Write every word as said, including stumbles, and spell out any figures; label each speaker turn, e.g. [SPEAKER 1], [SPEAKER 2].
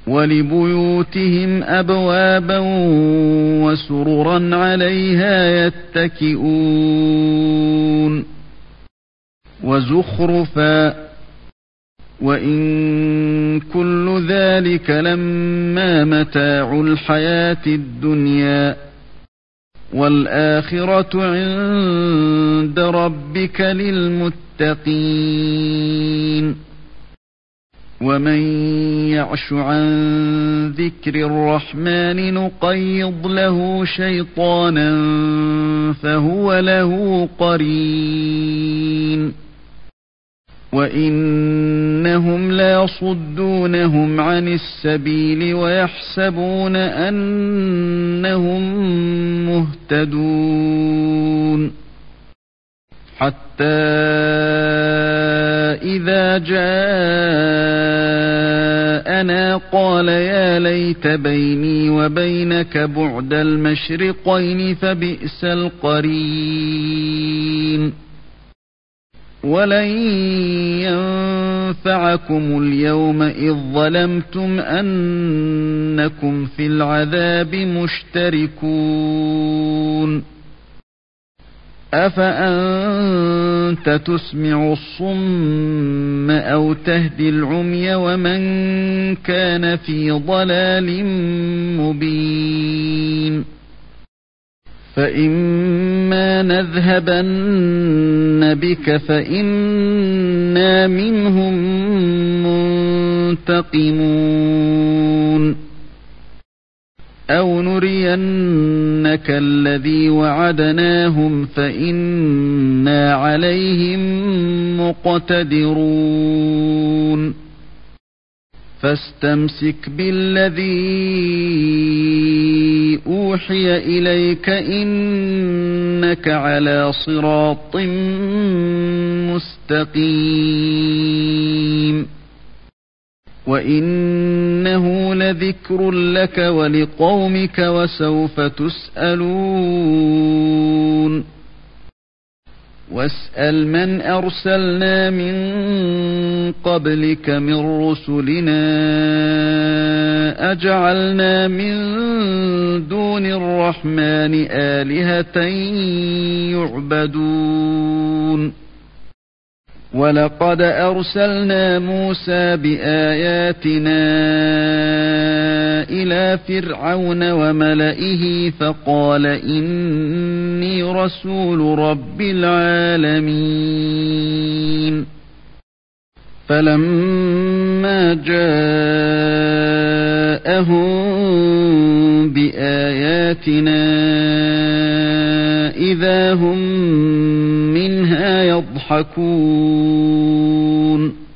[SPEAKER 1] وَلِبُيُوتِهِمْ أَبْوَابًا وَسُرُرًا عَلَيْهَا يَتَّكِئُونَ وَزُخْرُفًا وَإِن كُلُّ ذَلِكَ لَمَّا مَتَاعُ الْحَيَاةِ الدُّنْيَا وَالْآخِرَةُ عِندَ رَبِّكَ لِلْمُتَّقِينَ وَمَن يَعْشُ عَن ذِكْرِ الرَّحْمَنِ نُقَيِّضْ لَهُ شَيْطَانًا فَهُوَ لَهُ قَرِينٌ وَإِنَّهُمْ لَيَصُدُّونَهُمْ عَنِ السَّبِيلِ وَيَحْسَبُونَ أَنَّهُمْ مُهْتَدُونَ حَتَّى إِذَا جَاءَنَا قَالَ يَا لَيْتَ بَيْنِي وَبَيْنَكَ بُعْدَ الْمَشْرِقَيْنِ فَبِئْسَ الْقَرِينُ وَلَن يَنفَعَكُمُ الْيَوْمَ إِذ ظَّلَمْتُمْ أَنَّكُمْ فِي الْعَذَابِ مُشْتَرِكُونَ أَفَأَنْتَ تُسْمِعُ الصُّمَّ أَوْ تَهْدِي الْعُمْيَ وَمَنْ كَانَ فِي ضَلَالٍ مُبِينٍ فَإِمَّا نَذْهَبَنَّ بِكَ فَإِنَّا مِنْهُمْ مُنْتَقِمُونَ أَوْ نُرِيَنَّكَ الَّذِي وَعَدْنَاهُمْ فَإِنَّا عَلَيْهِمْ مُقْتَدِرُونَ فَاسْتَمْسِكْ بِالَّذِي أُوحِيَ إِلَيْكَ إِنَّكَ عَلَى صِرَاطٍ مُسْتَقِيمٍ وَإِنَّهُ لَذِكْرٌ لَكَ وَلِقَوْمِكَ وَسَوْفَ تُسْأَلُونَ وَاسْأَلْ مَنْ أَرْسَلْنَا مِنْ قَبْلِكَ مِنْ رُسُلِنَا أَجَعَلْنَا مِنْ دُونِ الرَّحْمَنِ آلِهَةً يُعْبَدُونَ وَلَقَدْ أَرْسَلْنَا مُوسَى بِآيَاتِنَا إِلَى فِرْعَوْنَ وَمَلَئِهِ فَقَالَ إِنِّي رَسُولُ رَبِّ الْعَالَمِينَ فَلَمَّا جَاءَهُم بِآيَاتِنَا إِذَا هُم مِّنْهَا يَضْحَكُونَ